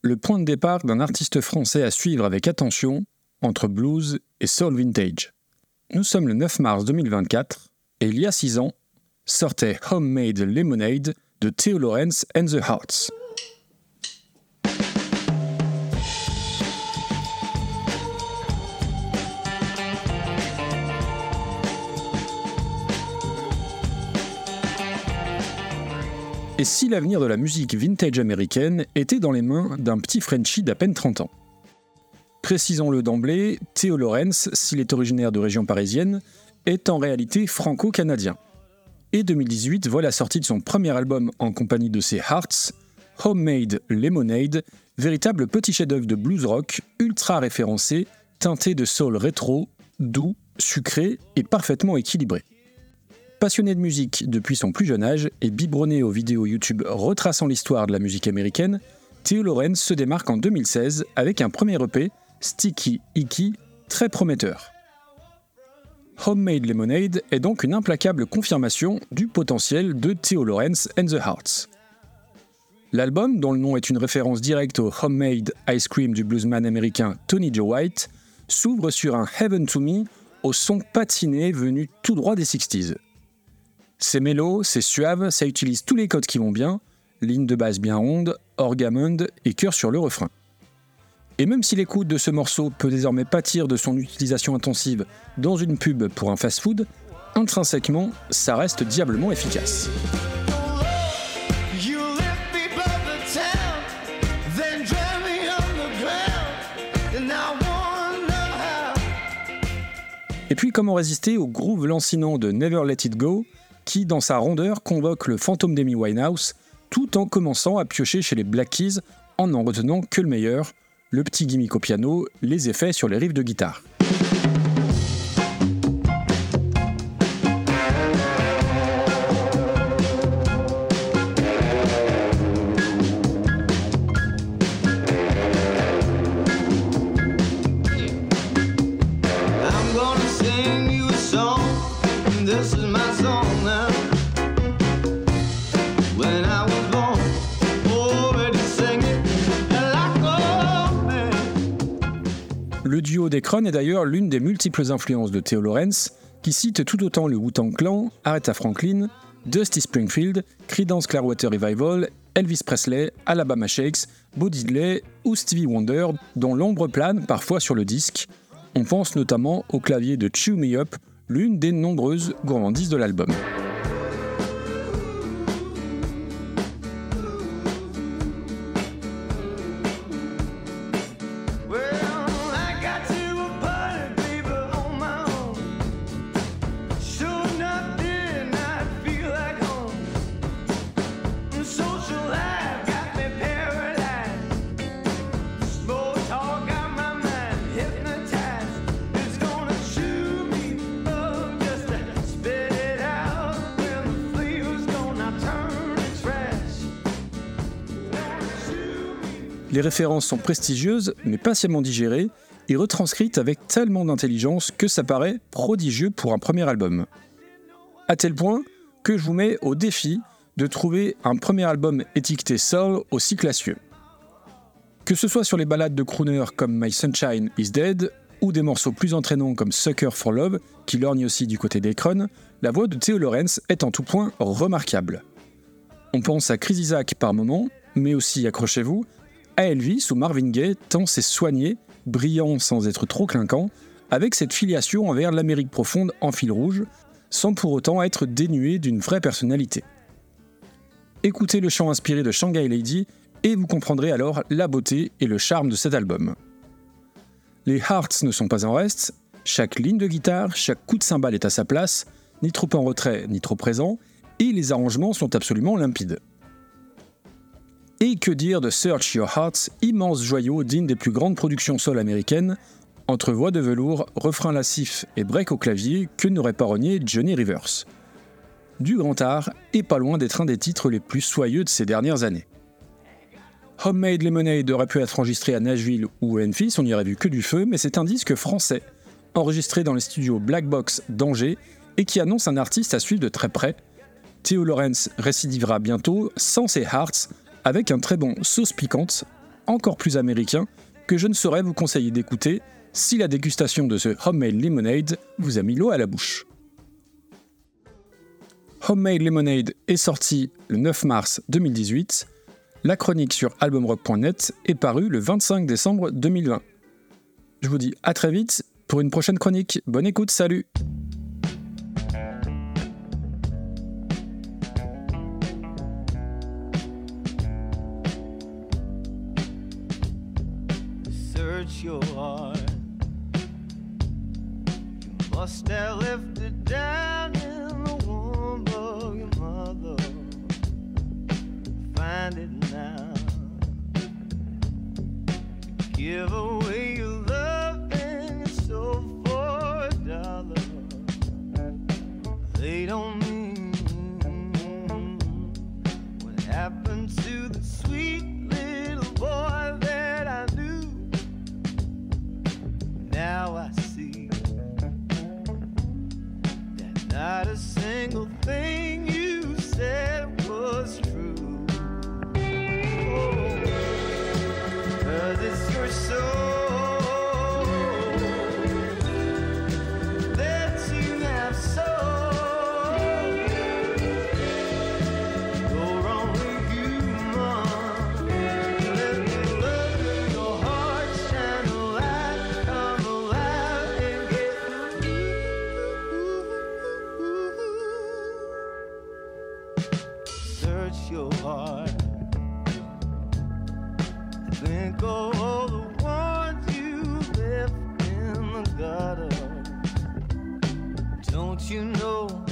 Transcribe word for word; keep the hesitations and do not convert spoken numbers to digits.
le point de départ d'un artiste français à suivre avec attention entre blues et soul vintage. Nous sommes le neuf mars deux mille vingt-quatre et il y a six ans, sortait Homemade Lemonade de Theo Lawrence and the Hearts. Et si l'avenir de la musique vintage américaine était dans les mains d'un petit Frenchie d'à peine trente ans? Précisons-le d'emblée, Theo Lawrence, s'il est originaire de région parisienne, est en réalité franco-canadien. Et deux mille dix-huit voit la sortie de son premier album en compagnie de ses Hearts, Homemade Lemonade, véritable petit chef-d'œuvre de blues rock ultra référencé, teinté de soul rétro, doux, sucré et parfaitement équilibré. Passionné de musique depuis son plus jeune âge et biberonné aux vidéos YouTube retraçant l'histoire de la musique américaine, Theo Lawrence se démarque en deux mille seize avec un premier E P, Sticky Icky, très prometteur. Homemade Lemonade est donc une implacable confirmation du potentiel de Theo Lawrence and the Hearts. L'album, dont le nom est une référence directe au Homemade Ice Cream du bluesman américain Tony Joe White, s'ouvre sur un Heaven to Me au son patiné venu tout droit des sixties. C'est mélo, c'est suave, ça utilise tous les codes qui vont bien, ligne de basse bien ronde, orgamond et chœur sur le refrain. Et même si l'écoute de ce morceau peut désormais pâtir de son utilisation intensive dans une pub pour un fast-food, intrinsèquement, ça reste diablement efficace. Et puis comment résister au groove lancinant de Never Let It Go, qui, dans sa rondeur, convoque le fantôme d'Amy Winehouse, tout en commençant à piocher chez les Black Keys en n'en retenant que le meilleur, le petit gimmick au piano, les effets sur les riffs de guitare. Le duo des Crohn est d'ailleurs l'une des multiples influences de Theo Lawrence, qui cite tout autant le Wu-Tang Clan, Aretha Franklin, Dusty Springfield, Creedence Clearwater Revival, Elvis Presley, Alabama Shakes, Bo Diddley ou Stevie Wonder, dont l'ombre plane parfois sur le disque. On pense notamment au clavier de Chew Me Up, l'une des nombreuses gourmandises de l'album. Les références sont prestigieuses, mais patiemment digérées, et retranscrites avec tellement d'intelligence que ça paraît prodigieux pour un premier album. À tel point que je vous mets au défi de trouver un premier album étiqueté soul aussi classieux. Que ce soit sur les ballades de crooner comme My Sunshine Is Dead, ou des morceaux plus entraînants comme Sucker for Love, qui lorgnent aussi du côté des Crohn, la voix de Theo Lawrence est en tout point remarquable. On pense à Chris Isaak par moments, mais aussi, accrochez-vous, à Elvis ou Marvin Gaye tant c'est soigné, brillant sans être trop clinquant, avec cette filiation envers l'Amérique profonde en fil rouge, sans pour autant être dénué d'une vraie personnalité. Écoutez le chant inspiré de Shanghai Lady et vous comprendrez alors la beauté et le charme de cet album. Les Hearts ne sont pas en reste, chaque ligne de guitare, chaque coup de cymbale est à sa place, ni trop en retrait ni trop présent, et les arrangements sont absolument limpides. Et que dire de Search Your Hearts, immense joyau digne des plus grandes productions soul américaines, entre voix de velours, refrain lascif et break au clavier que n'aurait pas renié Johnny Rivers. Du grand art et pas loin d'être un des titres les plus soyeux de ces dernières années. Homemade Lemonade aurait pu être enregistré à Nashville ou à Memphis, on n'y aurait vu que du feu, mais c'est un disque français, enregistré dans les studios Black Box d'Angers et qui annonce un artiste à suivre de très près. Theo Lawrence récidivera bientôt sans ses Hearts, avec un très bon sauce piquante, encore plus américain que je ne saurais vous conseiller d'écouter si la dégustation de ce Homemade Lemonade vous a mis l'eau à la bouche. Homemade Lemonade est sorti le neuf mars deux mille dix-huit. La chronique sur albumrock point net est parue le vingt-cinq décembre deux mille vingt. Je vous dis à très vite pour une prochaine chronique. Bonne écoute, salut! Search your heart. You must have left it down in the womb of your mother. Find it now. Give away your love and your soul for a dollar. They don't mean what happened to the sweet little boy that I knew. Now I see that not a single thing you said was true. Oh, 'cause it's your soul that you have sold. Go wrong with you, Mom. Let the love in your heart shine a light, come alive and get through. Search your heart. Think of all the ones you left in the gutter. Don't you know